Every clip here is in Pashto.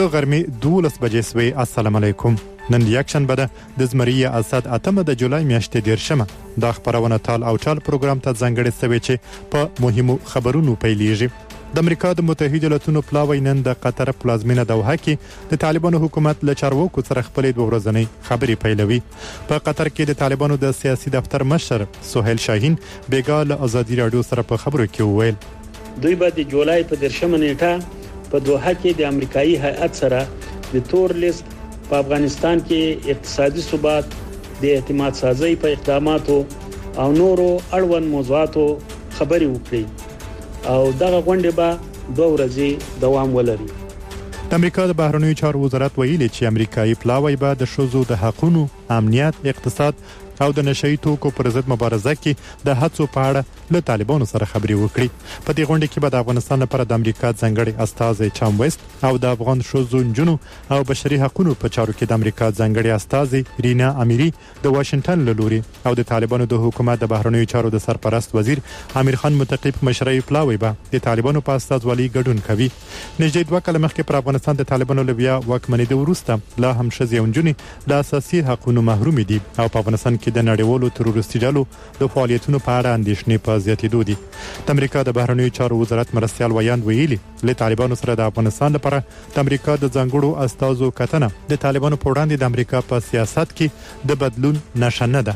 د غرمې 12 بجې سوی. السلام علیکم. نن یکشنبه ده د زمری اسد 8 د جولای میاشتې 10 د خبرونه تال او چال پروګرام ته ځانګړی سوی چې په مهمو خبرونو پیلېږي. د امریکا د متحده ایالاتونو پلاوی نن د قطر پلازمینه دوحه کې د طالبانو حکومت له چارواکو سره خپلې 2 ورځنۍ خبرې پیلوي. په قطر کې د طالبانو د سیاسي دفتر مشر سهیل شاهین بیګا له ازادي رادیو سره په خبرو کې وویل دوی به د جولای په 10 نیټه په دوحه کې د امریکایي هیئت سره د تور لیست په افغانستان کې اقتصادي ثبات د اعتماد سازي په اقداماتو او نورو اړوند موضوعاتو خبري وکړي او دغه غونډه به 2 ورځې دوام ولري. د امریکا د بهرنیو چارو وزارت ویلي چې امریکایي پلاوی به د شوزو د حقوقو، امنیت، اقتصاد او د نشئی توکو پر ضد مبارزه کې د هڅو په اړه له طالبانو سره خبري وکړي. په دې غونډه کې به د افغانستان لپاره د امریکا ځانګړي استازي چام ویست او د افغان شوزو نجونو او بشري حقوقو په چارو کې د امریکا ځانګړي استازي رینا امیری د واشنگټن له لوري او د طالبانو د حکومت د بهرنیو چارو د سرپرست وزیر امیر خان متقی مشرۍ پلاوی به د طالبانو په استازولۍ ګډون کوي. نږدې 2 کال مخکې پر افغانستان د طالبانو لوبیا واکمنۍ وروسته لا هم شذ یونجونی د اساسي حقوقو محروم دي او په افغانستان کې د نړیوالو تروریستي ډلو د فعالیتونو په اړه اندېښنې په زیاتېدو دي. د امریکا د بهرنیو چارو وزارت مرستیال ویاند ویلي له طالبانو سره د افغانستان لپاره د امریکا د ځانګړو استازو کتنه د طالبانو په وړاندې د امریکا په سیاست کې د بدلون نښه نه ده.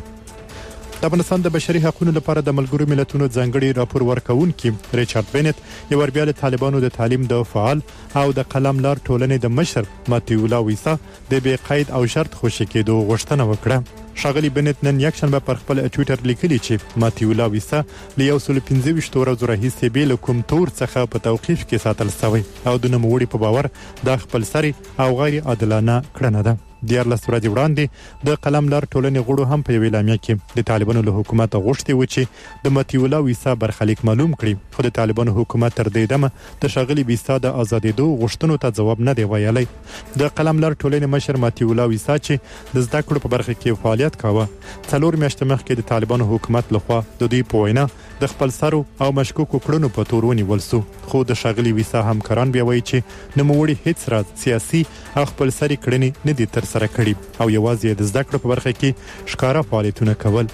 د افغانستان د بشري حقوقو لپاره د ملګرو ملتونو ځانګړي راپور ورکونکي ریچارډ بینټ یو بیا د طالبانو د تعلیم د فعال او د قلم لار ټولنې د مشر ماتیولا ویسا د بې قید او شرط خوشی کېدو غوښتنه وکړه. شاغلی بینټ نن یکشنبه پر خپل ټوئیټر لیکلی چې ماتیولا ویسا له 125 ورځو راهیسې به کوم تور څخه په توقیف کې ساتل شوی او د نوموړي په باور د خپل سری او غیر عادلانه کړنه ده. 14 ورځې وړاندې د قلم لار ټولنې غړو هم په ویلامیا کې د طالبانو له حکومت غوښتي و چې د ماتیولا ویسا برخلیک معلوم کړي خو د طالبانو حکومت تر دې دمه د شاغلی ویسا د ازادېدو غوښتنو ته جواب نه دی ویلي. د قلم لار ټولنې مشر ماتیولا ویسا چې د زده کړو په برخه کې فعالیت کاوه 4 میاشتې مخکې د طالبانو حکومت لخوا د دوی په وینا د خپل سرو او مشکوکو کړنو په تور ونیول شو. خو د شاغلی ویسا همکاران بیا وایي چې نوموړي هیڅ راز سیاسي او خپل سری کړنې نه دي تر سره کړي او یوازې د زده کړو په برخه کې ښکارا فعالیتونه کول.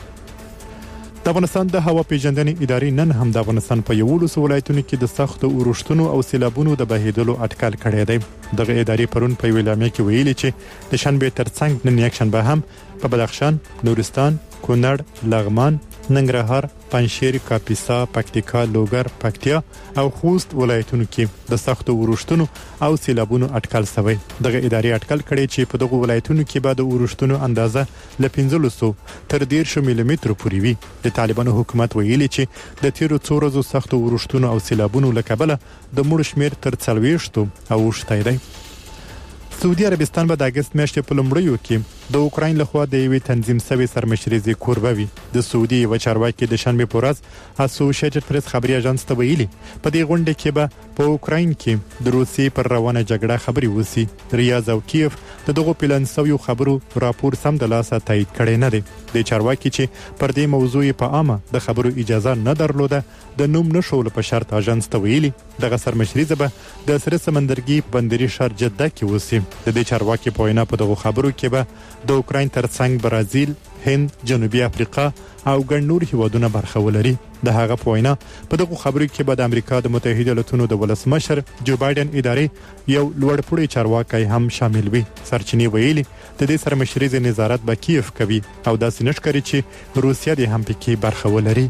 د افغانستان د هوا پیژندنې ادارې نن هم د افغانستان په 11 ولایتونو کې د سختو اورښتونو او سیلابونو د بهیدلو اټکل کړی دی. دغه ادارې پرون په ویلامیا کې ویلي چې د شنبه ترڅنګ نن یکشنبه هم په بدخشان، نورستان، کونړ، لغمان، ننګرهار، پنجشیر، کاپیسا، پکتیکا، لوګر، پکتیا او خوست ولایتونو کې د سختو اورښتونو او سیلابونو اټکل شوی. دغه ادارې اټکل کړي چې په دغه ولایتونو کې به د اورښتونو اندازه ل 1500 تر 1.5 ملي پورې وي. د طالبانو حکومت ویلي چې د تیرو 2 ورځو سختو اورښتونو او سیلابونو له کبله د مړو شمیر تر 40 او اوښتی دی. سعودي عربستان به د اگست میاشتې په لومړیو کې د اوکراین لخوا د یوې تنظیم سوي سرمشريزي کوربه وي. د سعودي و چارواکي د شنبه په ورځ اسوسییټډ پریس خبري اژانس ته ویلي په دې غونډه کې به په اوکراین کې د روسي پر روانه جګړه خبري وسی. ریاض او کیف دغه پلان سوي خبرو راپور سم د لاسه تایید کړي نه دي. د چارواکي چې پر دې موضوع په عامه د خبرو اجازه نه درلوده د نوم نشول په شرط اژانس ته ویلي دغه سرمشريزه به د سره سمندرګي بندري شهر جده کې وسی. د دې چارواکي په وینا په دغه خبرو کې به د اوکراین ترڅنګ برازیل، هند، جنوبي افریقا او ګڼ نور هیوادونه برخه ولري. د هغه په وینا په دغه خبرو کې به د امریکا د متحده ایالاتونو د ولسمشر جو بایدن ادارې یو لوړپوړی چارواکي هم شامل وي. سرچینې ویلي د دې سرمشريزي نظارت به کیف کوي او داسې نشکري چې روسیا د هم پکې برخه ولري.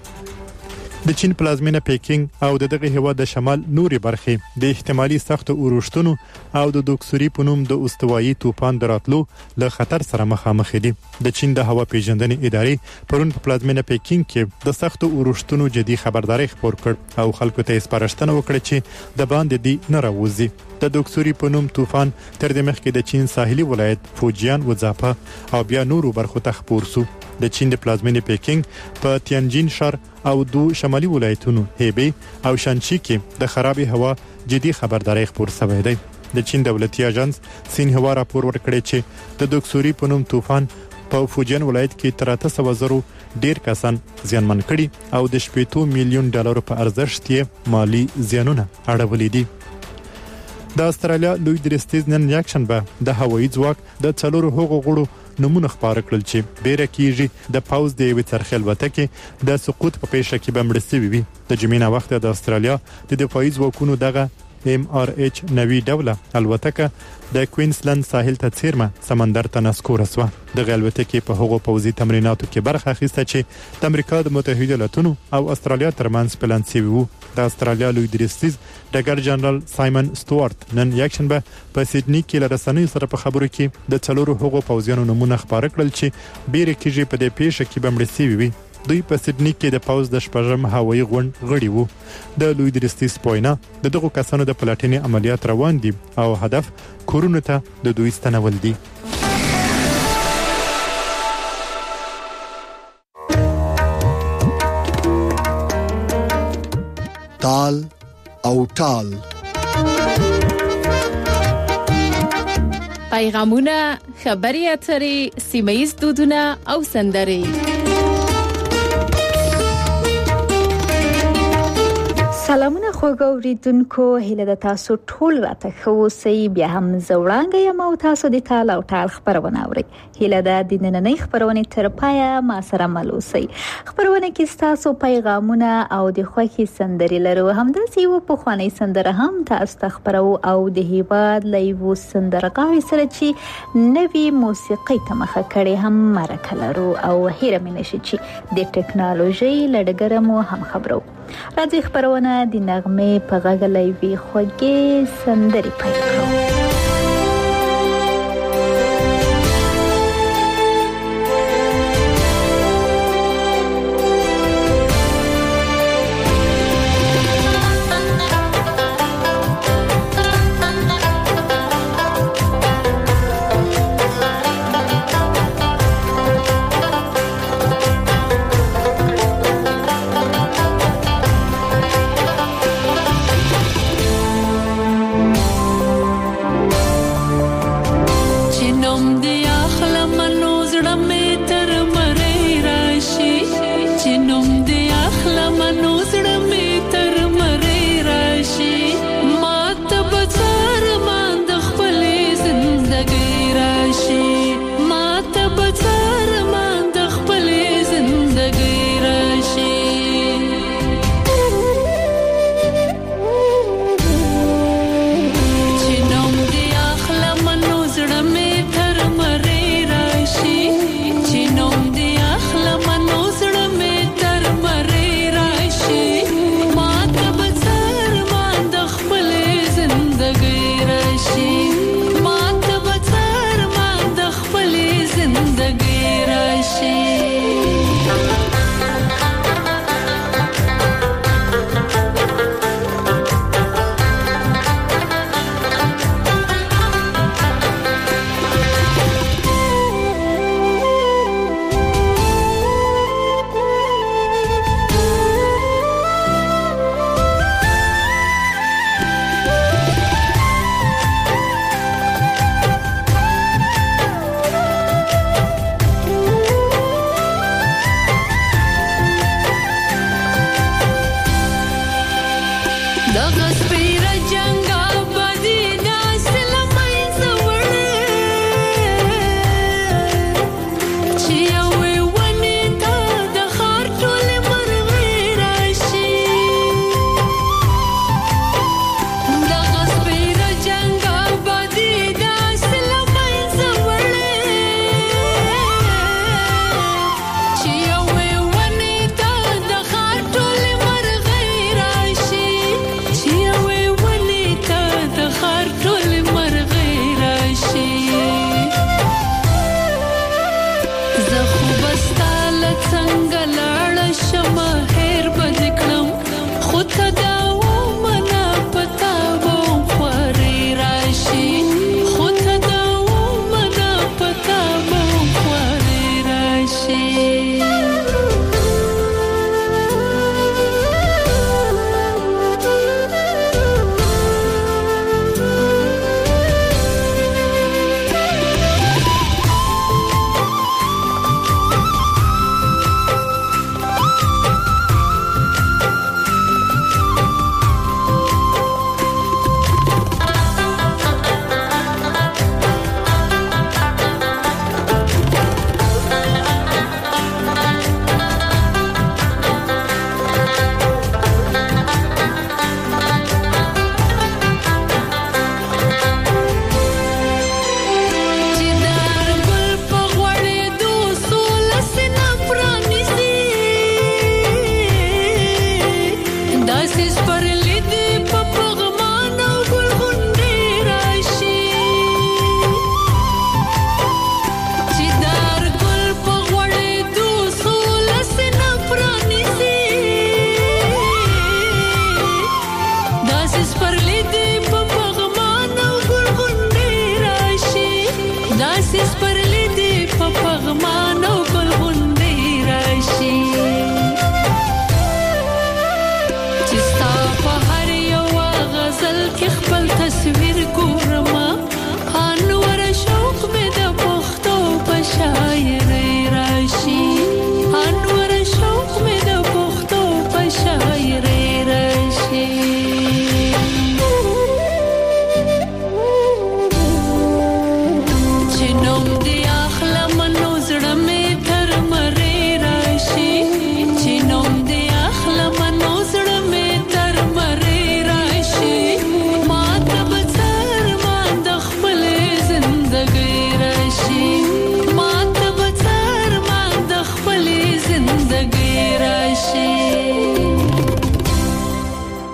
د چین پلازمینه پیکینګ او دغه هیواد د شمال نوري برخې د احتمالي سختو اورښتونو او د دوکسوري په نوم د استوایي طوفان دراتلو له خطر سره مخامخ دي. د چین د هوا پیژندنې ادارې پرون په پلازمینه پیکینګ کې د سختو اورښتونو جدي خبرداري خبر کړ او خلکو ته سپارښتنه وکړه چې د باندې دی نه راوځي. د دوکسوري په نوم طوفان تر دې مخکې د چین ساحلي ولایت فوجیان و ځاپه او بیا نورو برخو ته خپور شو. د چین د پلازمینې پیکینګ په تیانجین ښار او 2 شمالي ولایتونو هیبی او شانشي کې د خرابې هوا جدي خبرداري خبر شوی دی. د چین دولتي اژانس سینهوا راپور ورکړی چې د دوکسوري په نوم طوفان په فوجیان ولایت کې تر 800,000 ډیر کسان زیانمن کړي او د $70 میلیون په ارزښت یې مالی زیانونه اړولې دي. د استرالیا لوی درستیز نن یکشنبه د هوایي ځواک د څلورو هغو غړو نمونه خبره کړل چې بیره کیږي د پاوز د یوې څرخي الوتکې د سقوط په پیښه کې به مړ شوي وي. د جمعې وخت د استرالیا د دفاعي ځواکونو دغه MRH نوی ډوله الوتکه د کوینزلند ساحل ته څیرمه سمندر ته نسکور شوه. د الوتکې په هغو پوځي تمریناتو کې برخه اخیسته چې د امریکا د متحده ایالاتونو او استرالیا ترمنځ پلان شوی وو. د استرالیا لوی درستیز ډګر جنرال سایمن سټوارت نن یکشنبه په سیدنی کې له رسنیو سره په خبرو کې د څلورو هغو پوځیانو نمونه خبره کړل چې بیره کېږي په دې پیښه کې بمړ شوي وي. دوی په سیدنی کې د پاوز د شپږم هوایي غونډ غړي وو. د لوی درستیز پوینا د دغو کسانو د پلاټینې عملیات روان دي او هدف کورونو ته د دوی ستنول دي. تال او ټال پیغامونه، خبري اترې، سیمه‌ییز دودونه او سندرې. سلامونه خوږو اوریدونکو، هیله د تاسو ټول راته ښه اوسئ. بیا هم زه وړاندې یم او تاسو د تال او ټال خبرونه اورئ. هیله ده د نننۍ خبرونې تر پایه ما سره مل اوسئ. خبرونه کې ستاسو پیغامونه او د خوښي سندرې لرو. همداسې یو پخوانی سندره هم تاسو ته خبرو او د هیواد له یو سندرغاړي سره چې نوې موسیقي ته مخه کړې هم مرکه لرو او هیره مې نشي چې د ټکنالوژي له ډګره مو هم خبرو. راځي خبرونه د نغمې په غږ له یوې خوږې سندرې پیل کړو.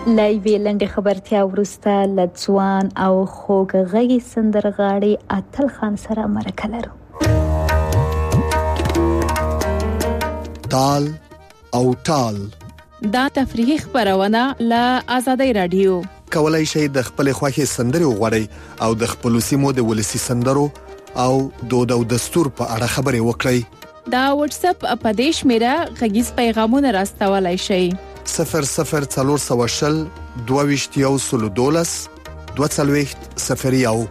لایوی لنډه خبرتیا ورسته لځوان او خوګغږی سندرغاړي اتل خان سره مرکه لرو. تال او ټال دا تفریحي خبرونه له آزادۍ رادیو. کولای شئ د خپل خوښي سندري وغوړئ او د خپل سیمو د ولسی سندرو او دود او دستور په اړه خبري وکړئ. دا واتس اپ اپدیش میرا غږیز پیغامونه راستولای شئ. 0040 2212 2201.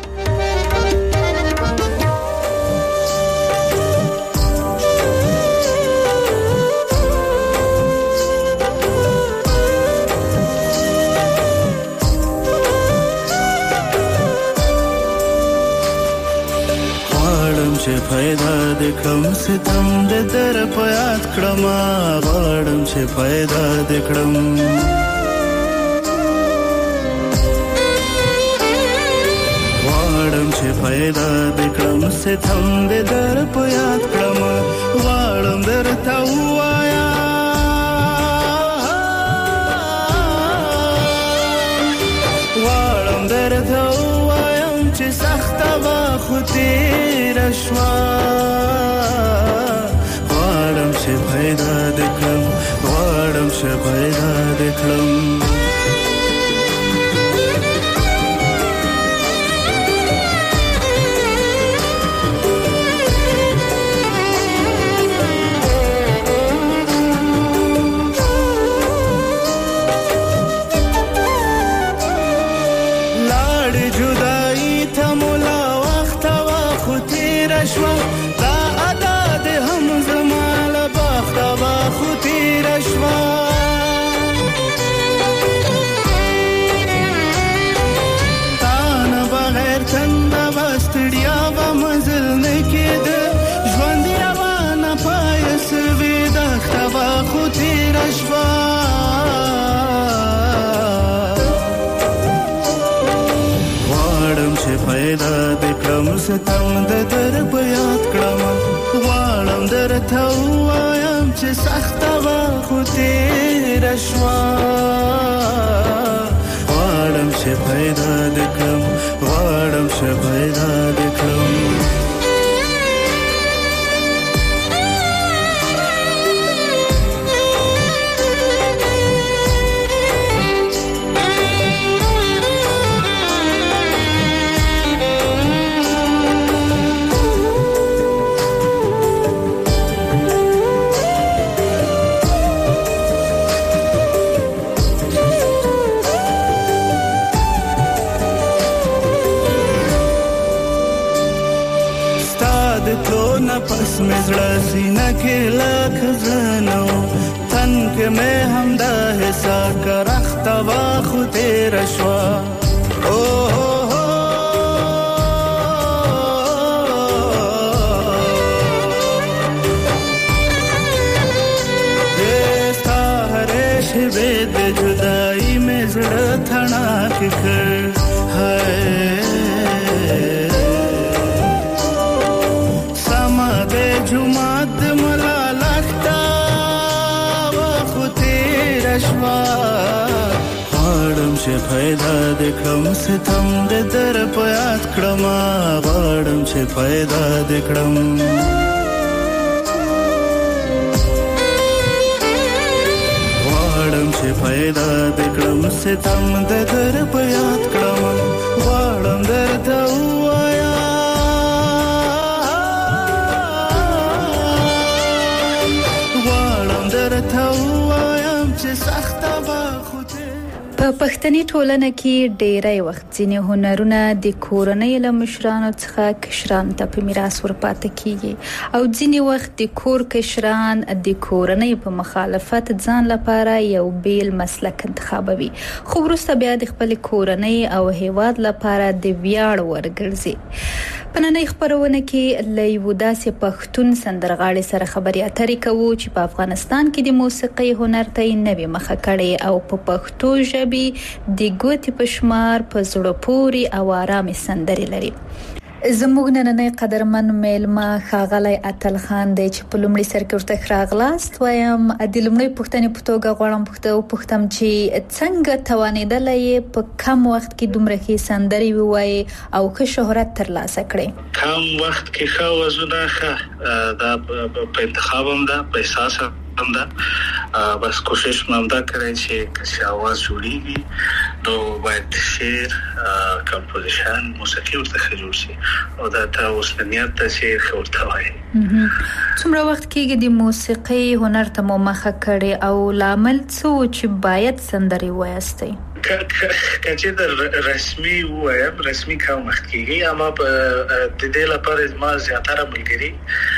چې پیدا د کم ستم د در پیات کړم غړم چې پیدا د کړم غړم چې پیدا د کړم ستم د در پیات کړم غړم درته وایا غړم درته وایم چې سخت وا خو شوا غواړم چې پیدا دکړم غواړم چې پیدا دکړم پیدا دکړم ستم د در بیات کړم غواړم درته وایم چې سخت وا خو تیر شوا غواړم چې پیدا دکړم غواړم چې پیدا دکړم پس مزړه سینه کې لاک زنو تن کې مې هم د حسا کرخت وا خو تیر شوا او دستا هره شوه د جدائی مزړه ثنا کې کړ هاي جمعت ملا لختا وخو تیر شوا غواړم چې پیدا دکړم ستم د در پیات کړم غواړم چې پیدا دکړم غواړم چې پیدا دکړم ستم د در پیات کړم غواړم درته وایا په پښتني ټولنه کې ډېری وخت ځینې هنرونه د کورنۍ له مشرانو څخه کشران ته په میراث ورپاتې کیږي او ځینې وخت د کور کشران د کورنۍ په مخالفت ځان لپاره یو بیل مسلک انتخابوي خو وروسته بیا د خپل کورنۍ او هیواد لپاره د ویاړ ورګرځي. په نننۍ خبرونه کې له یو داسې پښتون سندرغاړي سره خبرې اترې کوو چې په افغانستان کې د موسیقۍ هنر ته نوې مخه کړې او په پښتو ژبه د ګوتې پشمار په زړه پوري او آرامي سندرې لري. زموږ نننې قدرمن میلمه ښاغلی اتل خان دی چې په لومړي سر کې ورته راغلاست وایم د لومړي پوښتنې په توګه غواړم پوښتم چې څنګه توانېدلې په کم وخت کې دومره ښې سندرې ووایي او ښه شهرت ترلاسه کړي؟ کم وخت کې ښه وزونه ښه دا په انتخاب هم ده، په احساس هم ده، بس کوشش مې دا کړی چې आवाज جوړیږي نو باید شعر کمپوزیشن موسیقي ورته جوړ شي او دا تاسو نیت ته چې ورته وایي. څومره وخت کېږي د موسیقي هنر ته مو مخه کړې او لامل څه چې باید سندري وایستئ؟ کچې د رسمي وایم رسمي کوم وخت کېږي، اما په د دې لپاره ما زیاتره ملګري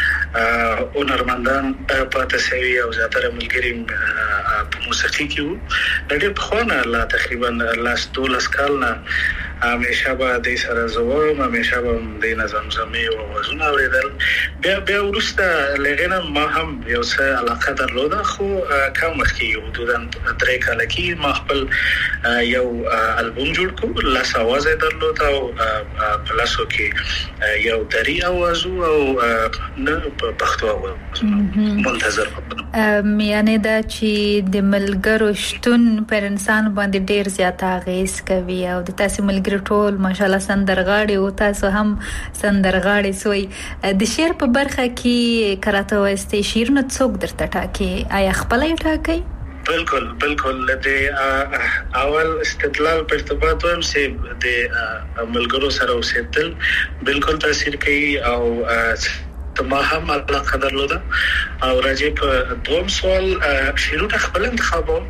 هنرمندان پاتې شوي او زیاتره ملګري په موسیقي کې وو. د دې په خوانه لا تقریبا 12 کال نه همیشه به د سره زوم، همیشه به د نظمزمي او وزن اوریدل. بیا ورسته لغنه ما هم یو څه علاقه درلوده، خو کوم وخت کې حدودا 3 کال کې ما خپل یو البوم جوړ کړ، لاس आवाज درلود او په لاسو کې یو دري आवाज او نه پښتو आवाज منتظر یعنی دا چې د ملګرو شتون پر انسان باندې ډیر زیات اغیز کوي او د تاسو ملګرو ټول ماشاءالله سندرغاړي او تاسو هم سندرغاړي سوی. د شعر په برخه کې کراته وایستي شعرونه څوک درته ټاکي؟ آیا خپل یې ټاکي؟ بالکل د اول استدلال په ارتباط هم چې د ملګرو سره اوسېدل بالکل تاثیر کوي او ما هم علاقه درلوده. او راځي په دوم سوال شعرونه خپل انتخابوم،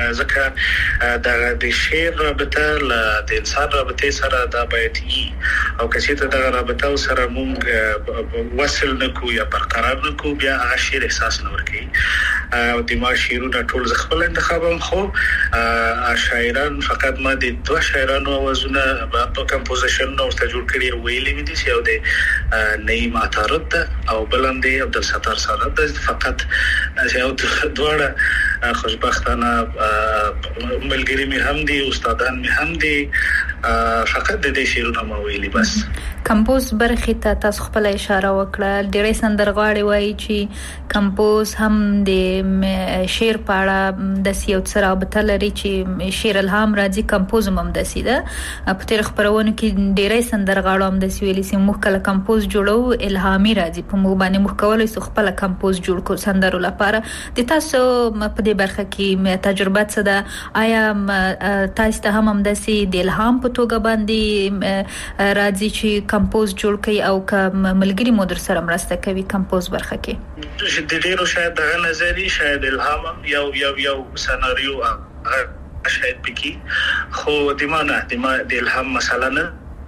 ځکه د شعر رابطه د انسان رابطه سره دا باید وي او کله چې دا رابطه سره مونږ وصل نکو یا برقرار نکو بیا هغه شعر احساس نه ورکوي. او د ما شعرونه ټول خپل انتخابوم، خو شاعران فقط ما د 2 شاعرانو وزونه په کمپوزیشن نو ورته جوړ کړی ویلې مې دي چې یو د نعیم عطارد او بلندی عبدالستار سادات فقط یو دواړه خوشبختانه ملګری مې هم دي، استادان مې هم دي، فقط د دې شعرونه ما ویلي. بس کمپوز برخه ته تاسو خپل اشاره وکړه، ډېرې سندرغاړي وایي چې کمپوز هم د شعر په اړه د یو څه رابطه لري چې شعر الهام راځي، کمپوز هم داسې ده. په تیر خبرونو کې ډېرې سندرغاړو هم داسې ویلي چې موږ کله کمپوز جوړو الهامي راځي، په موږ باندې موږ کولای شو خپل کمپوز جوړ کو سندرو لپاره. د تاسو په دې برخه کې تجربه څه ده؟ آیا تاسو ته هم داسې د الهام په توګه باندې راځي چې کمپوز جوړ کړي او کوم ملګری مو در سره مرسته کوي کمپوز برخه کې؟ د ډیرو شاید د نظری شاید الهام یو سناریو شاید پکې، خو د الهام مسله نه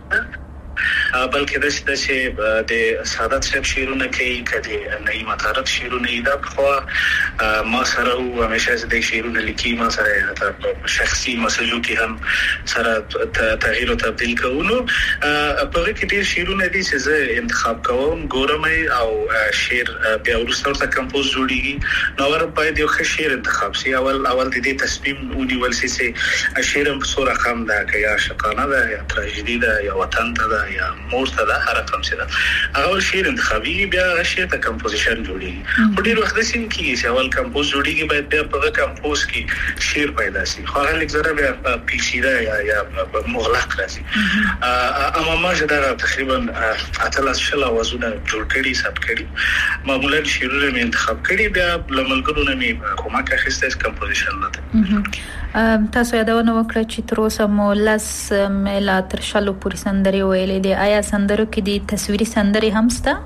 بلکې د چې د سعادت صاحب شعرونه کوي، کله نعیم عطارد شعرونه دا خو ما سره او همیشه د شعرونه لیکي، ما سره شخصي مسجو کې هم سره تغییر او تبديل کوو. په کې ډیر شعرونه دي چې زه انتخاب کوم، ګورم او شعر بیا ورسره کمپوز جوړیږي. نو ور باید یو ښه شعر انتخاب شي. اول د دې تصمیم ونیول شي چې شعر په څو رقم ده، که یا عاشقانه ده یا تراژیدي ده یا وطن ته ده یا مورته ده، هر رقم څه ده. اول شعر انتخابي بیا شعر ته کمپوزیشن جوړیږي. په ډیر وخت سین کې چې اول کمپوز جوړیږي باید بیا په کمپوز کې شعر پیدا شي، خو هغه لیک زره بیا پیچیده یا مغلق راځي. اما ما دا تقریبا اتل شل وزونه جوړ کړي سب کړي، معمولا شعرونه مې انتخاب کړي، بیا لملګرو نه مې کومک اخیسته کمپوزیشن لته. تاسو یادونه وکړه چې تر اوسه مو لس ملا تر شلو پورې سندري ویلې دي. آیا سندرو کې دي تصویري سندري هم شته؟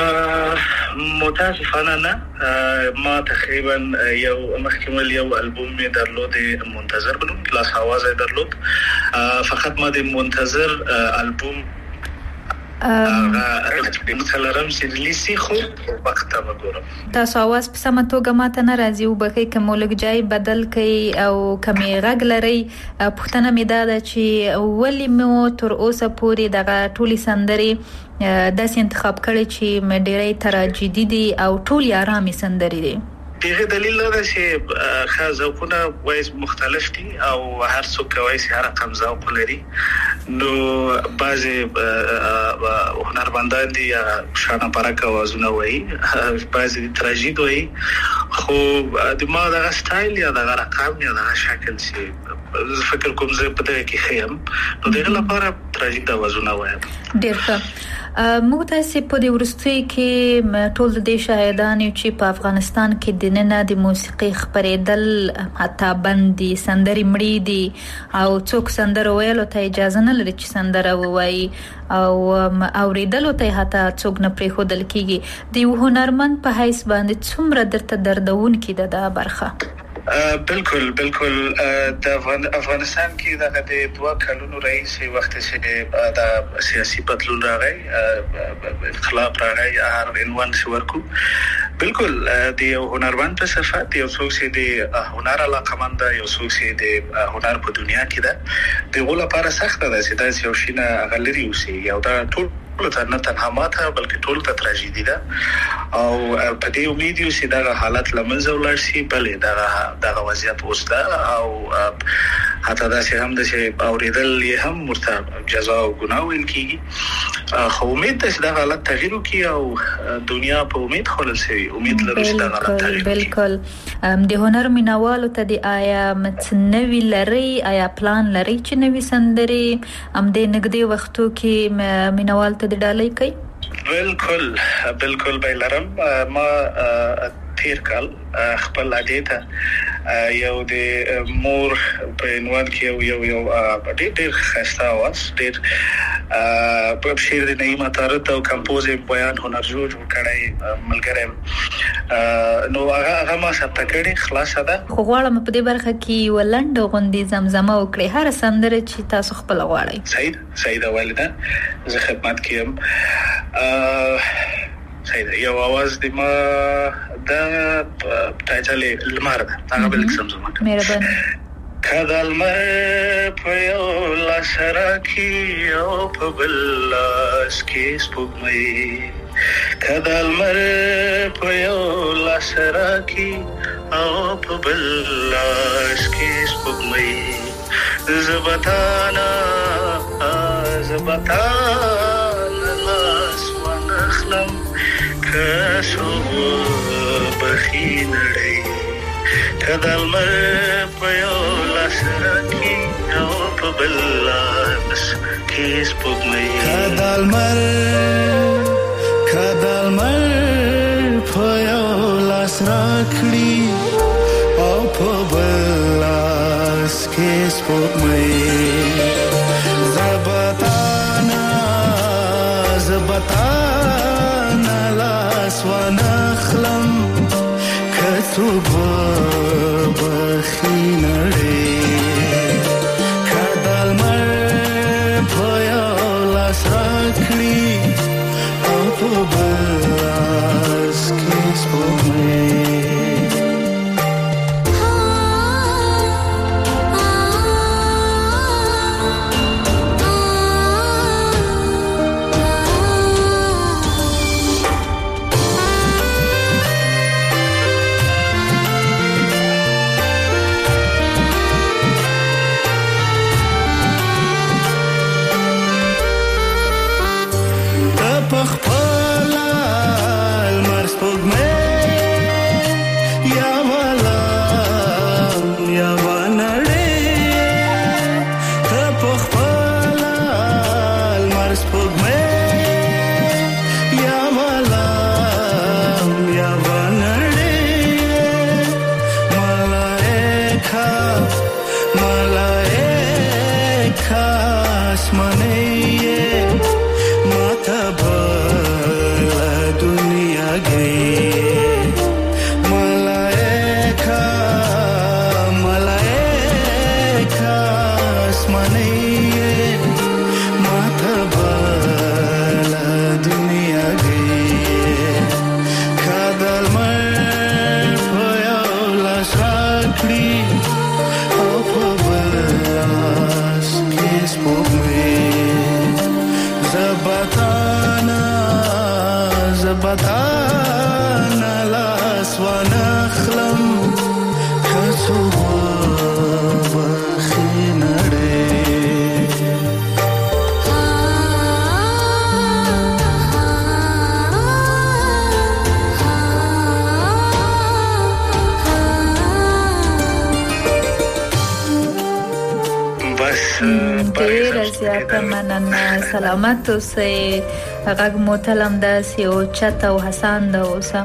متاسفانه نه. ما تقریبا یو مخکمل یو البوم می درلود منتظر بنوم، لاس आवाज درلود. فقط ما د منتظر البوم مثلا چې ریلیسي خو وخت ما ګورم. تاسو आवाज په سمه توګه ماته نه راځي او بخې کوملګ جای بدل کړي او کمی غږ لري. پښتنه مې دا چې ولی مو تر اوسه پورې دغه ټولي سندري داسې انتخاب کړي چې مډيري تراجیدي دي او ټول آرامي سندري دي. دغه دلیل دا چې خاص ذوقونه وایي مختلف دي او هر څوک وایي هر رقم ذوق لري. نو بعضی هنرمندان دي شانه پرکه وازونه وایي بعضی تراژید وایي خو د ما د سټایل یا د رقم یا د شکل چې فکر کوم زه په دې کې خیم نو دغه لپاره تراژید وازونه وایم ډیر ښه موږ تاسو په دې ورستۍ کې ټول د شاهدان چې په افغانستان کې د نن د موسیقي خبرېدل حتی بندي سندري مړې دي او څوک سندره ویلو ته اجازه نه لري چې سندره ووایي او اوریدلو ته حتی څوک نه پرې خودل کیږي د هنرمند په حیث باندې څومره درته دردون کې ده برخه بالکل د افغانستان کې د 2 کلونو رئیس وخت چې د سیاسي بدلون راغی انقلاب راغی هر عنوان ورکو بالکل د هنرمند په صفات یو څوک چې د هنر علاقمند یو څوک چې د هنر په دنیا کې ده د غو لپاره سخت ده چې دا یو شینه غلري اوسي یو دا ټول نه تنها ماته بلکې ټول ته تراژیدي ده او په دې امید یو چې دا حالت لمنځه ولاړ شي بلې دا وضعیت وسته او حتی دا چې هم د اوریدل یې هم مرتب جزا او ګناه ویل کیږي خو امید ده چې دا حالت تغییر وکړي او دنیا په امید خلل شي امید لرو چې دا حالت تغییر بالکل د هنر مینوالو ته د آیا متنوي لري آیا پلان لري چې نوې سندري هم د نګدي وختو کې مینوال ته د ډالۍ کوي بالکل بایلرم ما تیر کال خپل اډیته یو د مور په عنوان کې یو ډېر خسته आवाज ډېر په شعر د نعیم طارق او کمپوز بیان هنر جوړ کړی ملګری نو هغه ما ثبت کړی خلاص ده خو غواړم په دې برخه کې ولند غوندي زمزمه وکړي هر سندره چې تاسو خپل غواړئ سیده والده زه خدمت کوم سیده یو आवाज د ما د ټایټل لمر ده هغه بل زمزمه مهرباني کله لمر په یو لاس راکې او په بل لاس کې سپوږمۍ کله لمر په یو لاس راکې او په بل لاس کې سپوږمۍ زبطانا لاس ونخلم کسو بخینړی کله لمر په یو لاس راکې او په بل لاس کې سپوږمۍ کله لمر په یو لاس راکړي او په بل لاس کې سپوږمۍ زبطانا لاس ونخلم کتو بخینړی کله لمر په یو لاس راکړي او په بل لاس کې سپوږمۍ زبطانا لاس ونخلم کسو بخینړی بس ډېر زیاته مننه. سلامت اوسئ. غږ مو تلم داسې او چت او حسان د اوسه.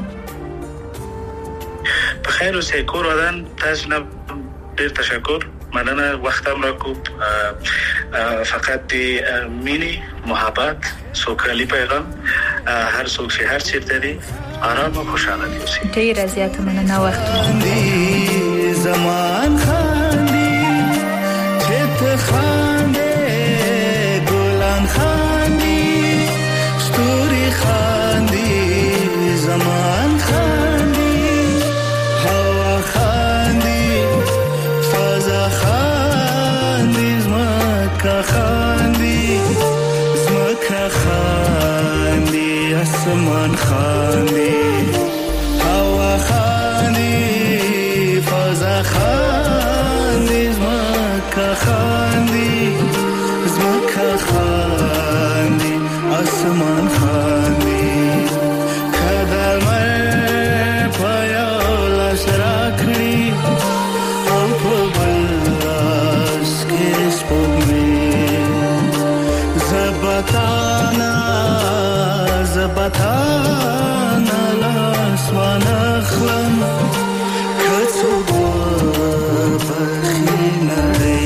بخیر اوسئ کور ودان. تاسو نه ډېر تشکر. مننه وختم را کوب. فقط دی مینی محبت سوکالی پیغام هر څوک چې هر چیرته دی آرام او خوشاله دي اوسئ. ډېر زیاته مننه. وخت زمان خاندي چت خاندي ګلان خاندي ستوري خاندي زمان خاندي هوا خاندي فضا خاندي زمکه خاندي اسمان خاندي هوا خاندي فضا خاندي زمکه خاندي اسمان خاندي کدل مې پایا لاس راکړي او په بلاس کې سپوږمۍ زبطانا لاس وانخلم کڅو بخینه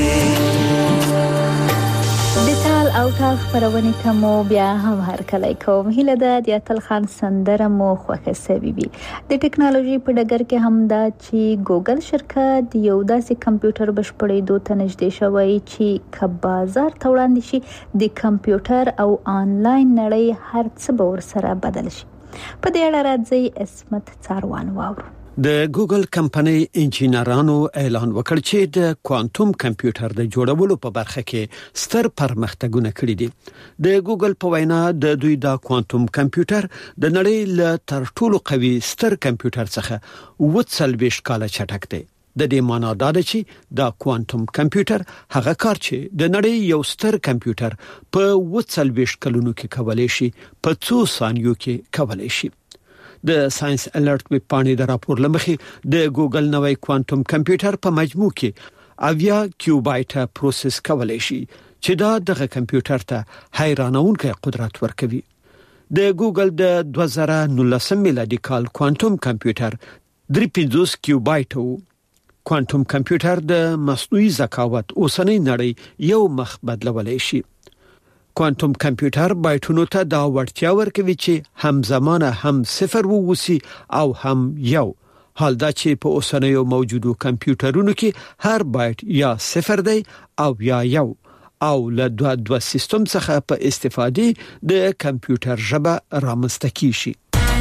د تال او تال خبرونه ته مو بیا هم هرکلی کوم. هیله ده د اتل خان سندره مو خوښه سوي وي. د ټکنالوژي په ډګر کې هم دا چې ګوګل شرکت یو داسې کمپیوټر بشپړېدو ته نږدې شوی چې که بازار ته وړاندې شي د کمپیوټر او آنلاین نړۍ هر څه به ورسره بدل شي. په دې اړه راځي عصمت څاروان واورو. د ګوګل کمپنۍ انجینرانو اعلان وکړ چې د کوانټوم کمپیوټر د جوړولو په برخه کې ستر پرمختګونه کړي دي. د ګوګل په وینا د دوی د کوانټوم کمپیوټر د نړۍ له تر ټولو قوي ستر کمپیوټر څخه 40 کاله چټک دی. د دې معنی دا ده چې د کوانټوم کمپیوټر هغه کار چې د نړۍ یو ستر کمپیوټر په 40 کلونو کې کولای شي په 2 ثانیو کې کولای شي. د ساينس الرټ ویب پاڼې د راپور لمخې د ګوګل نوې کوانټوم کمپیوټر په مجموع کې 80 کیوبایټه پروسس کولای شي چې دا دغه کمپیوټر ته حیرانونکی قدرت ورکوي. د ګوګل د 2019 میلادي کال کوانټوم کمپیوټر 350 کیوبایټو. کوانټوم کمپیوټر د مصنوعي ذکاوت اوسنۍ نړۍ یو مخ بدلولای شي. کوانټوم کمپیوټر بایټونو ته دا وړتیا ورکوي چې همزمانه هم صفر ووسی او هم یو. حال دا چې په اوسنیو موجودو کمپیوټرونو کې هر بایټ یا صفر دی او یا یو او له دوه سیستم څخه په استفادې د کمپیوټر ژبه رامنځته کیږي.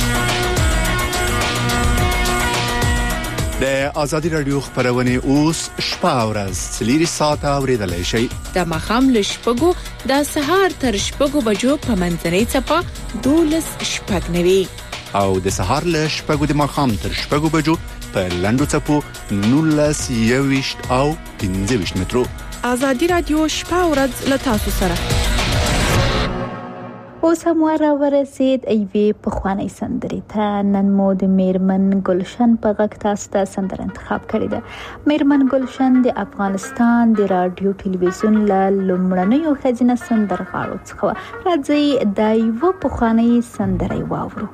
د ازادي رادیو خبرونه اوس شپه ورځ 3 ساعته اوریدلای شي. د مخام له شپږو د سهار تر شپږو بجو په منځنۍ چپه 12 شپږ نوي او د سهار له شپږو د مخام تر شپږو بجو په لندو چپو 19 او 15 مترو. ازادي رادیو شپه ورځ له تاسو سره. اوس هم ورسید ایوی په خوانی سندري ته. نن مو د میرمن ګلشن په غږ تاسو ته سندره انتخاب کړې ده. میرمن ګلشن د افغانستان د رادیو ټلویزیون له لومړنیو ښځینه سندرغاړو څخه وه. راځئ د ایوه په خوانی سندره واورو.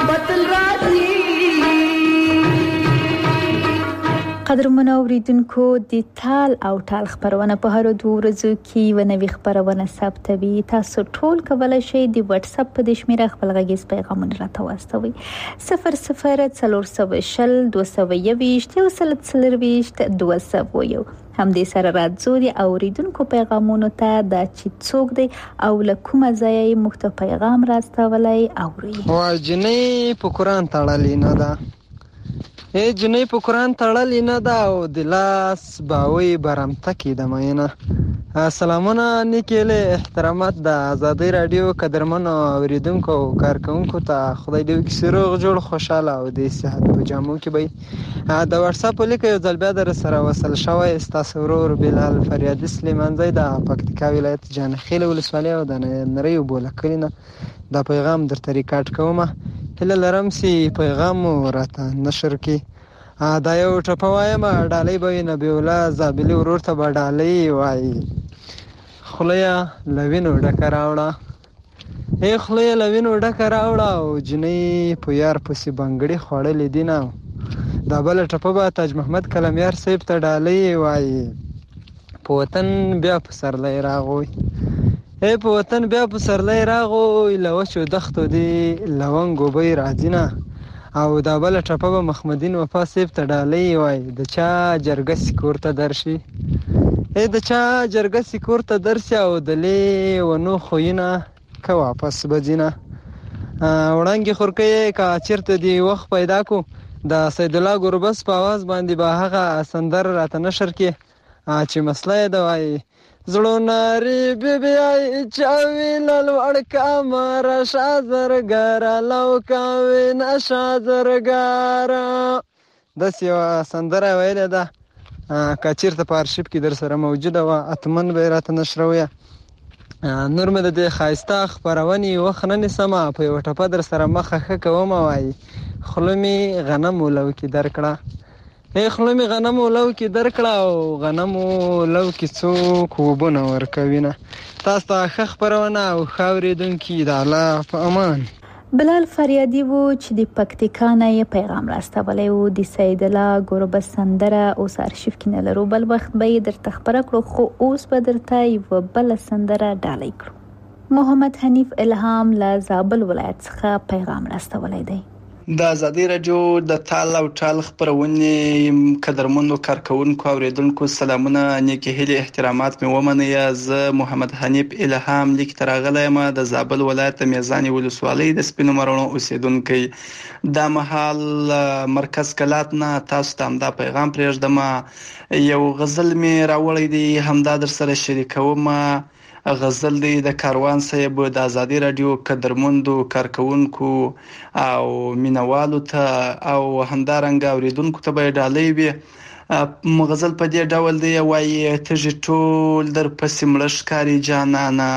قدرمنو اوریدونکو د تال او ټال خبرونه په هر دوه ورځو کې و نوې خبرونه ثبتوي. تاسو ټول کولای شئ د واتس اپ په شمیره خپل غږیز پیغامونه راته واستوي 004020 221 201 هم دې سره راځو د اوریدونکو پیغامونو ته د چې څوک دی او لکومه ځای مخته پیغام راستولای اوري. واجنې په قران تړلې نه ده جنې په قران تړلې نه ده او د لاس باوي برمته کې د مینه. سلامونه نیکله احترامات د آزادۍ رادیو قدرمنو اوریدونکو او کارکونکو ته خدای دې وکړي سروغ جوړ خوشاله او د صحت په جامو کې به د واتس اپ لیک یو ځل بیا در سره وصل شوی. تاسو ورور بلال فریادي سلیمانزی د پکتیکا ولایت جانخیل ولسوالۍ او د نریو بولکلینه دا پیغام در طریقات کومه هله لرم سي پیغام راته نشر کی دا یو ټپوایم ډالۍ به نبی الله زابلی ورور ته ډالۍ وای خلیا لوینو ډکه راوړه خلیا لوینو ډکه راوړه او جنې په یار پسې بنګړي خوړلې دینه. دا بل ټپه به تاج محمد کلمیار صاحب ته ډالۍ وای په وطن بیا په سرلې راغوي په وطن بیا په سرلې راغوي لوچو دختو دی لونګو به راځینه. او دا بل ټپه به محمدین وفا صاحب ته ډالۍ وای د چا جرګه سکور ته درشي د چا جرګه سکور ته درشي او د لې ونو خوینه که واپس بځینه. وړانګي خورکې کا چیرته دی وخت پیدا کو د سید الله ګوربس په आवाज باندې به هغه سندر راته نشر کې چې مسله ده وای زړو ناری بیبی آئی چاوی لالوڑ کامارا شازرگارا لو کاوی نشازرگارا. دس یو سندره ویلی ده که چیرته په ارشیف کې در سره موجوده و اتمن به راته نشرویه. نور مې د دې ښایسته خپرونې وخت نه نیسمه په یو ټپه در سره مخه ښه کومه وایي خوله مې غنمو لو کې درکړه خوله مې غنمو لو کې درکړه او غنمو لو کې څوک وبونه ورکوینه. تاسو ته ښه خپرونه او ښه اورېدونکي د الله په امان. بلال فریادي و چې د پکتیکا نه یې پیغام راستولی و د سید الله ګوربس سندره اوس ارشیف کې نه لرو بل وخت به یې درته خپره کړو خو اوس به درته یوه بله سندره ډالۍ کړو. محمد حنیف الهام له زابل ولایت څخه پیغام راستولی دی. د آزادۍ رادیو د تال او ټال خپرونې قدرمنو کارکونکو اوریدونکو سلامونه نیکې هیلې احترامات مې ومنئ. زه محمد حنیف الهام لیک ته راغلی یم د زابل ولایت میزانې ولسوالۍ د سپینو مرونو اوسیدونکی. دا مهال مرکز کلات نه تاسو ته همدا پیغام پرېږدم. یو غزل مې راوړی دی همدا در سره شریکوم. غزل دی د کاروان صاحب د آزادۍ رادیو قدرمندو کارکونکو او مینوالو ته او همدارنګه اوریدونکو ته به ډالۍ وي. غزل په دې ډول دی وایي تږي ټول در پسې مړه ښکاري جانانه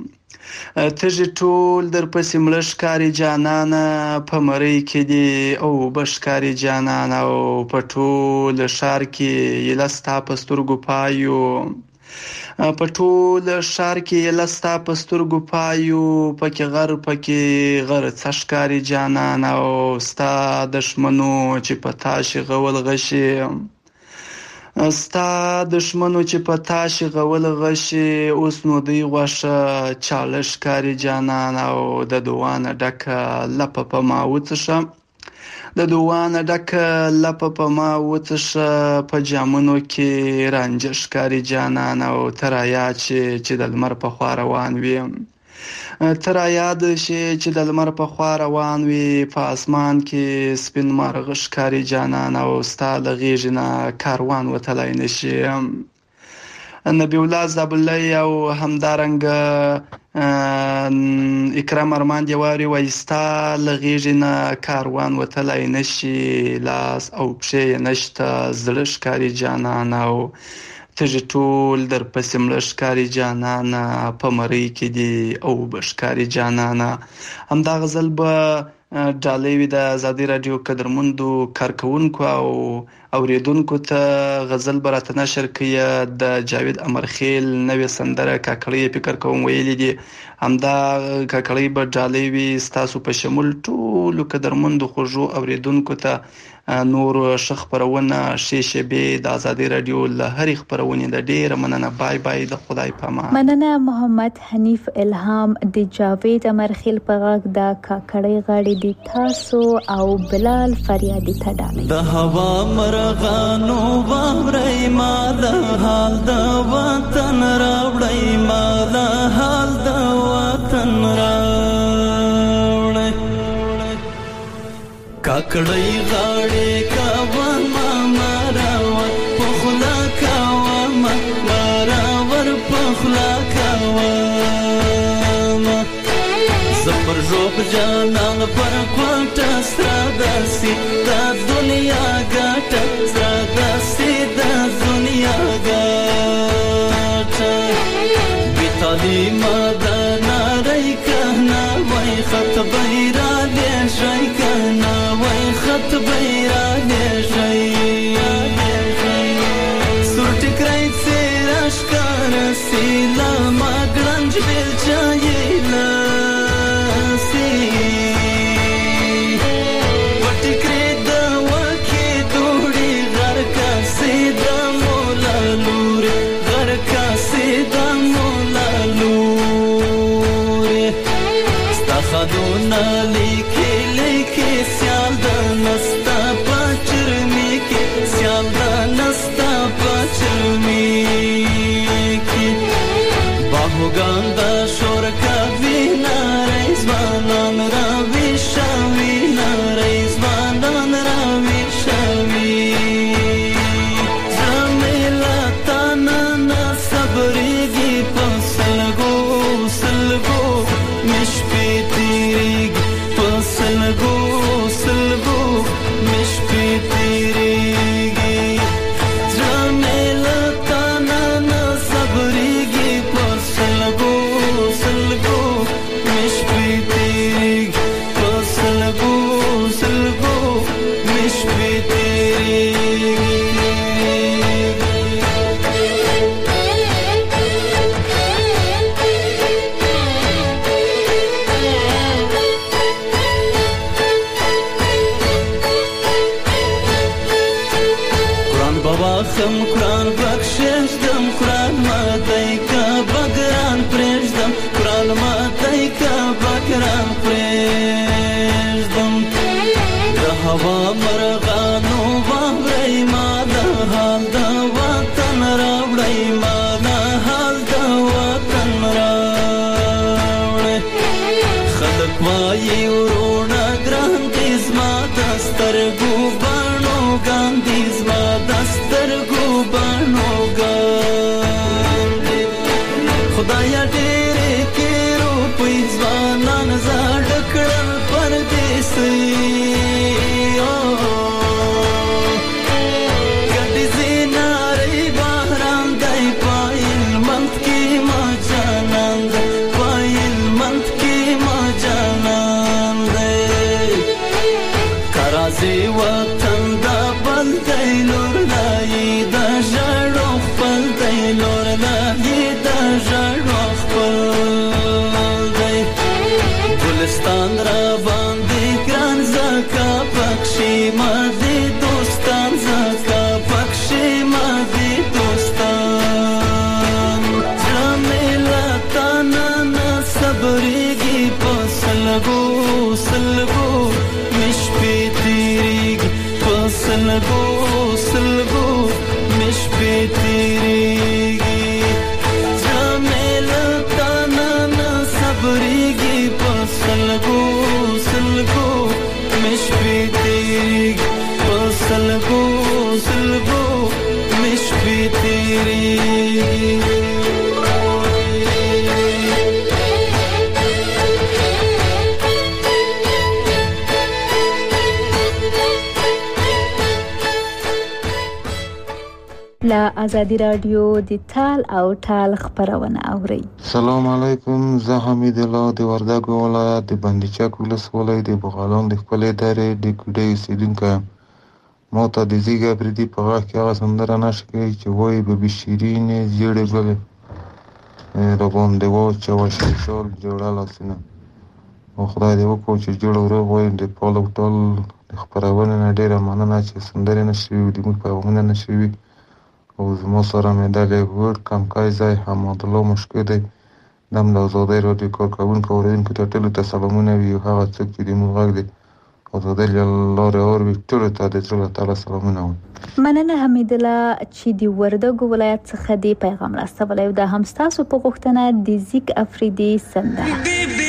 تږي ټول در پسې مړه ښکاري جانانه په مرۍ کې دی او به ښکاري جانانه او په ټول ښار کې یې لستا په سترګو پایو په ټول ښار کې لستا په سترګو پایو پکې غر څه ښکاري جانان او ستا دشمنو چې په تا شي غول غشي ستا دشمنو چې په تا شي غول غشي اوس نو دوی غوښه چاله ښکاري جانان او د دوانه ډکه لپه په ما وڅښه د دوانه ډکه لپه په ما وڅښه په جامونو کې رانجه ښکاري جانان او ته رایاد شې چې د لمر په خوا روان وي ته رایاد شې چې د لمر په خوا روان وي په اسمان کې سپین مرغه ښکاري جانان او ستا له غېږې نه کاروان وتلی نشي. نبی الله زابلی او همدارنګه اکرام ارمان دیواری وایي ستا له غېږې نه کاروان وتلی نشي لاس او پښې یې نشته زړه ښکاري جانان او تږي ټول در پسې مړه ښکاري جانانه په مرۍ کې دي او به ښکاري جانانه. همدا غزل به ډالۍ وي د ازادي رادیو قدرمندو کارکونکو او اوریدونکو ته غزل براته نشر کړي د جاوید امرخیل نوې سندره کاکړی فکر کوم ویلي دي همدا کاکړی به ډالۍ وي تاسو په شمول ټول قدرمندو خوږو اوریدونکو ته نور خبرونه شیشبه د ازادي رادیو له هرې خبرونه د ډیره مننه بای بای د خدای په امان مننه محمد حنیف الهام د جاوید امرخیل په غږ د کاکړی غاړي دي تاسو او بلال فریادي ته ډالۍ د هوا مرغانو باورې ما د حال د وطن راوړې ما د حال د وطن راوړې کاکړی غاړي کا ما ماراور پخلا کا ما ماراور پخلا کا زپر جوب جانان پر کوټه ستراداسي د دنیا ګټه ستراداسي د دنیا ګټه بیتالي مدنا رای کنا وای خط بیرا دې شای کنا وای خط بیرا دې شای سورټ کرای سراش کار سیلا ماګرنج بیل چایلا خدونا لیکي لیکي سیال د نستا پچرمی کې سیال د نستا پچرمی کې باهوګان د شور کا وینا رېزوانان را ویشاوی نا رېزوانان را ویشاوی زمیلا تانا صبرېږي پسلګو سلګو مشپی سلګو مش په تیریږي زمیلا تانا نه صبرېږي په سلګو مش په تیریږي په سلګو مش په تیریږي خم قرآن بخشش دم قرآن ماتای کا بگران پریشدم قرآن ماتای کا بگران پریشدم د هوا مرغانو باورې ما د حال د وطن راوړې ما د حال د وطن راوړې خلک وایي ورونه ګران دي زما د سترګو بڼو ګاندي زما د سترګو بڼو ګاندي خدایا ډېرې کې روپۍ ځوانان زاړه کړل پردیسي ګډې زینارې بهرام دی پایل منت کې ما جانان دی پایل منت کې ما جانان دی کرازي وطن دا بل دی لور لای دا ژړو خپل دی لور لای دا ژړو خپل دی ګلستان را باندې ګران زکا پکشي ما دي دوستان زکا پکشي ما دي دوستان زمیلا تانا نه صبرېږي په سلګو مش په تیریږي په سلګو مش په تیریږي زمیلا تانا نه صبرېږي په سلګو مش په تیریږي په سلګو مش په تیریږي لا ازادي رادیو د تال او ټال خبرونه اوري. السلام علیکم، زه حمید الله د وردګو ولایت د بندیچک ولسوالۍ د بغالان د خپل ادارې د کوډې اوسیدونکی یم. ما ته د زیږه پردي په غاښ کې هغه سندره نشه کوي چې وایي به شیرینې زیړې ګلې را باندې واچوه شال جوړه لاسونه. او خدای دې وکړو چې جوړ وروغ وایي د پال او ټال د خپرونې نه ډېره مننه چې سندرې نه شوي وي، زموږ پیغامونه نه شوي وي. او زما سره مې دا لیږور کمکی ځای حمادالله مشکو دی. دم د ازادۍ راډیو کارکوونکو اورېدونکو ته ټولو ته سلامونه وي. او هغه څوک چې د موږ غږ د ازادۍ له لارې اوري ټولو ته د زړه له تله سلامونه وایم. مننه حمید الله چې د وردګو ولایت څخه د پیغام راستولی او دا هم ستاسو په غوښتنه د زیک افریدي سندره.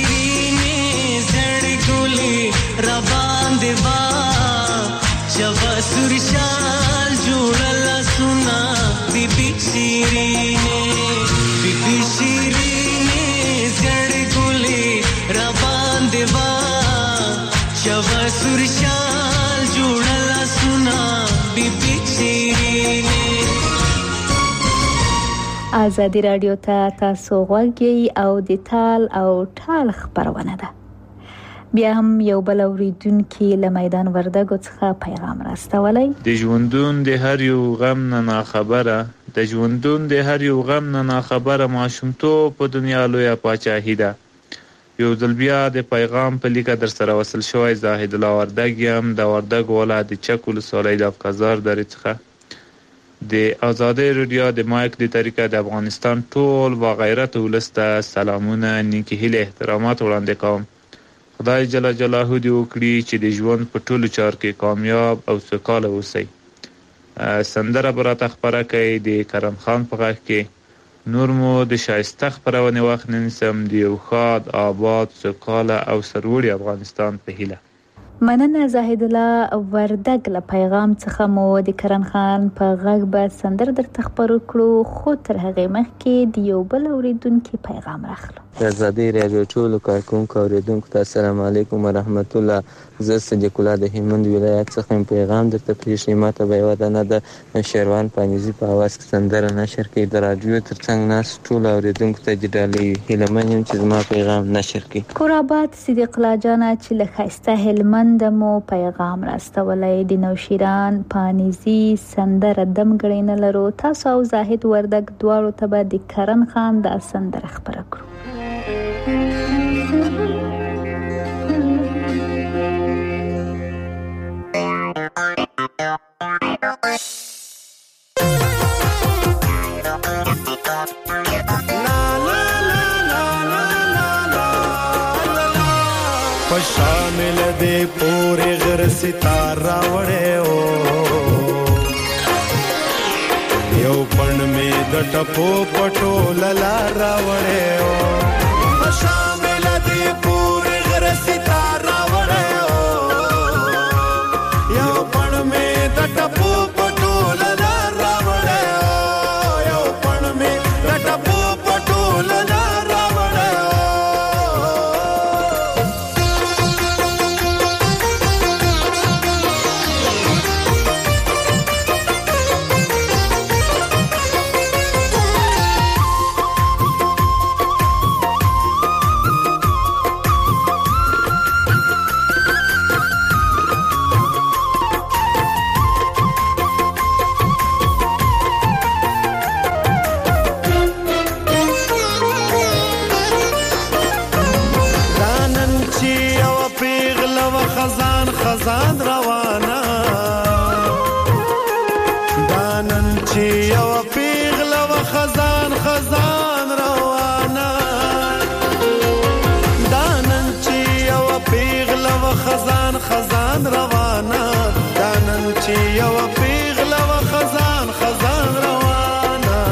را باندې وا دغه سورشال جوړل سنا بیبي شیرینه. ازادي رادیو ته تاسو غوږی او د تال او ټال خبرونه ده. بیا هم یو بل اوریدونکو له میدان وردګو څخه پیغام راستولی. د ژوندون د هر یو غم نه خبره، د ژوندون د هر یو غم نه خبره ماشومتوب په دنیا لویه پاچاهي ده. یو ځل بیا د پیغام په لیکه در سره وصل شوی زاهد الله وردګ یم د وردګ ولایت د چک ولسوالۍ د افقزار درې څخه. د آزادۍ رادیو د مایک د طریقه د افغانستان ټول با غیرت ولس ته سلامونه، نیکی هیله، احترامات وړاندې کوم. خدای جل جلاله دې وکړي چې د ژوند په ټولو چارو کې کامیاب او سوکاله اوسئ. سندره به راته خپره کوي د کرم خان په غږ کې. نور مو د شایسته خپرونې وخت نه نیسم، د یو ښاد، آباد، سوکاله او سرلوړي افغانستان په هیله. مننه زاهد الله وردګ له پیغام څخه مو د کرن خان په غږ به سندر درته خبرو کړو، خو تر هغې مخکې د یو بل اوریدونکي پیغام راخلو. ازادي رادیو ټولو کارکونکو اوریدونکو ته السلام علیکم ورحمت الله. زه صدیق الله د هلمند ولایت څخه پیغام درته پریښی. ماته به یو دانه د شیروان پانیزي په اواز کې سندره نشر کړي. د رادیو ترڅنګ ناس ټول اوریدونکو ته د ډالۍ هیلمن یم چې زما پیغام نشر کړي. کوراباد صدیق الله جان چې له ښایسته هلمند مو پیغام راستولی. د نوشیران پانیزي سندره دم ګړی نه لرو. تاسو او زاهد وردګ دواړو ته به د کرن خان دا سندره خپره کړو. شامل دے پورے غر ستارہ وڑے او یو پن میں د ټپو پټو للارا وڑے او شامل دے پورے غر ستارہ وڑے او یو پن میں د ټپو پټو للارا وڑے او یو پن میں د ټپو پټو للارا وڑے خزان روانه دانن چې یو پیغله و خزان روانه دانن چې یو پیغله و خزان روانه دانن چې یو پیغله و خزان روانه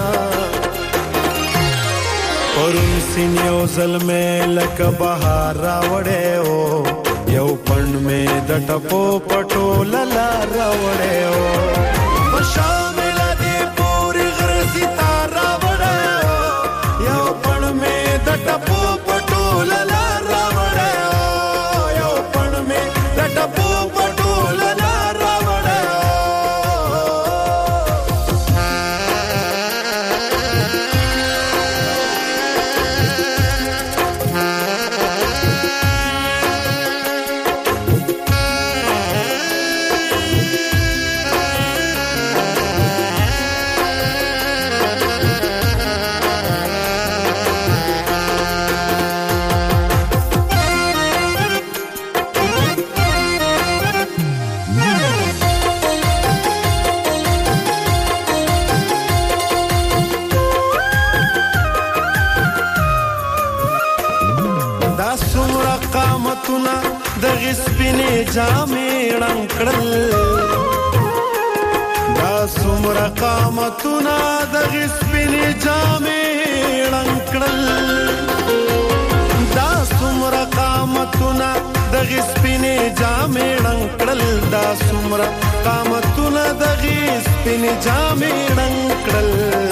پرون سین یو ظلمه لک بهار راوړې او یو پن میں د ټپو پټو للا راوړې او شامل دې پوری غر ستاره وړې یو پن میں د ټپو پټو للا راوړې یو پن میں د ټپو پټو للا راوړې دغه سپینې جامې رنگړل دا څومره قامتونه دغه سپینې جامې رنگړل دا څومره قامتونه دغه سپینې جامې رنگړل دا څومره قامتونه دغه سپینې جامې رنگړل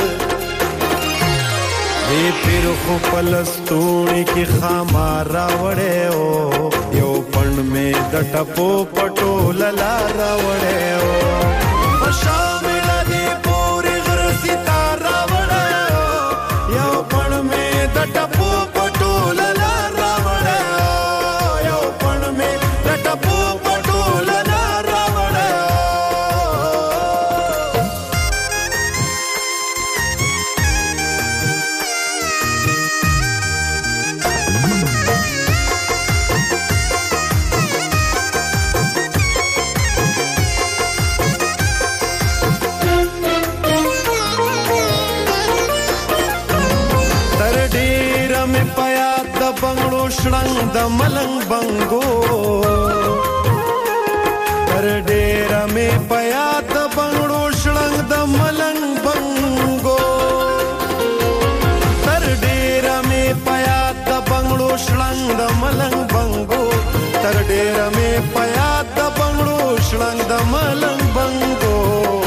دې پیر خو پلستونی کی خامار راوړې او یو پن میں د د ټپو پټو لار وړې او شامل دي پوری غر ستاره وړې یو پړ مې د ټپو پټو لار وړې یو پړ مې د ټپو پټو لار وړې بنگړو شړنګ د ملنګ بنګو تر ډېر مې پیا د بنگړو شړنګ د ملنګ بنګو تر ډېر مې پیا د بنگړو شړنګ د ملنګ بنګو تر ډېر مې پیا د بنگړو شړنګ د ملنګ بنګو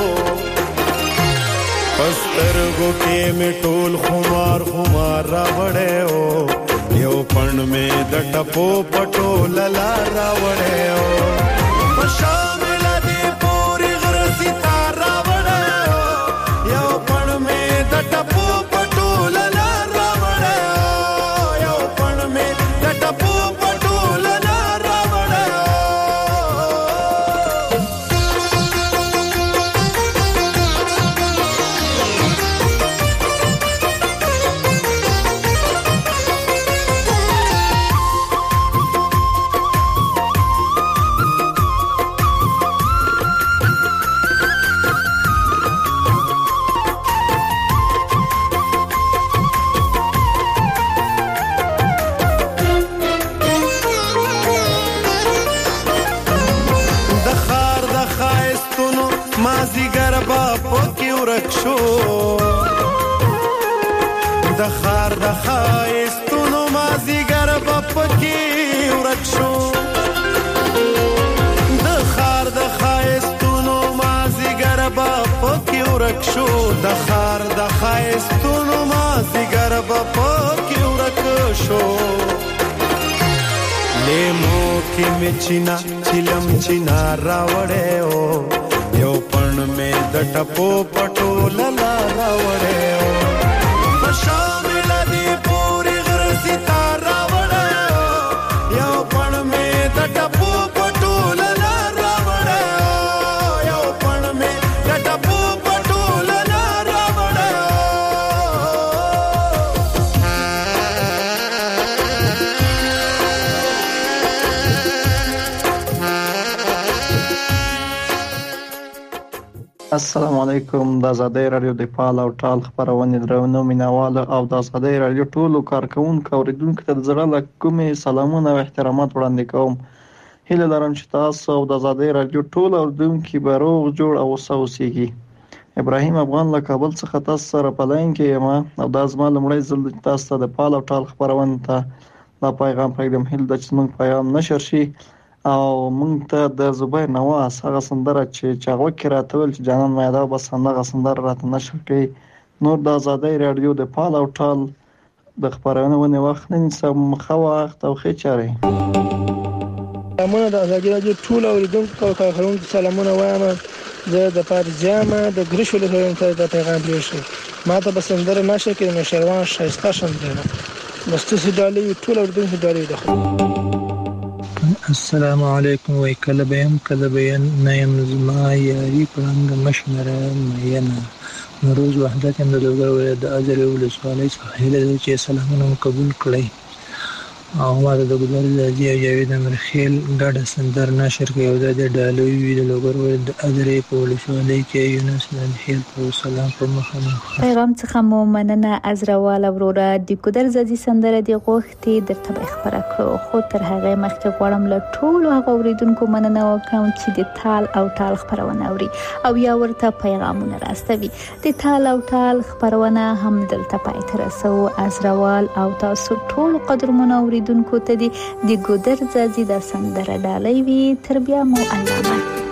پسترګو کې مې ټول خمار خمار راوړې او یو پړ مې د ټپو پټو لار وړې او شامل دي پوری غر ستاره وړې یو پړ مې د ټپو پټو لار وړې یو پړ مې د ټپو پټو لار وړې د خار د خایستونو مازیګر بپکی ورک شو د خار د خایستونو مازیګر بپکی ورک شو د خار د خایستونو مازیګر بپکی ورک شو لیمو کې مچینا چلم چینا راوړې او یو پړ مې د ټپو پټو لار وړې او شامل دي پوری غر ستاره وړې یو پړ مې د ټپو پټو لار وړې یو پړ مې د ټپو پټو لار وړې السلام علیکم د آزادۍ رادیو د فعال او ټال خبرونه درنو مینوال او د آزادۍ رادیو ټولو کارکونکو اوریدونکو ته زړه له کومې سلامونه او احترامات وړاندې کوم. هیله لرم چې تاسو او د آزادۍ رادیو ټول اوریدونکو به روغ جوړ او اوسئ. ابراهیم افغان له کابل څخه تاسو سره په لاین کې یم او دا زما لومړی ځل چې تاسو ته د فعال او ټال خبرونه ته دا پیغام پرېږدم. هیله ده چې موږ پیغام نشر شي او مونږ ته د زبیر نواز هغه سندره چې چاغو کې راتول چې جانان مېدا بس هغه سندره راته نشر کړي. نور د آزادۍ رادیو د فعال او ټال د خبرونه وخت نه سم خو وخت او خې چاري سلامونه د آزادۍ رادیو ټول اوریدونکو او کارکونکو سلامونه وایم. زه د پارجامه د ګریشو له ته د پیغام پېښه ما ته به سندره نشه کې نشروان شایسته شندره مستسی ډالۍ ټول اوریدونکو ډالۍ ده. السلام علیکم وای کله بیم نیم زما یاری پرنګ مشمره مینا نوروز وحدت هم د لوګر ولایت د ازرې ولسوالۍ څخه هیله ده چې سلامونه قبول کړئ او ما د ګلر زادي او جاوید امرخیل ګډه سندر نشر کوي او د ډالوي وی د لوګر ولایت د ازرې په ولسوالۍ کې یونس امرخیل په سلام په مخه پیغام څخه مو مننه ازروال وروره د ګلر زادي سندره دی غوښتي درته خبره کړو خو تر هغه مخکې غواړم له ټولو هغه اوریدونکو مننه وکړم چې د تال او ټال خبرونه اوري او یا ورته پیغامونه راستوي. د تال او ټال خبرونه هم دلته پای ته رسو. ازروال او تاسو ټول قدرمنو اوریدونکو ته د ګودر زادي د سندره ډالۍ وی تر بیا مو علامه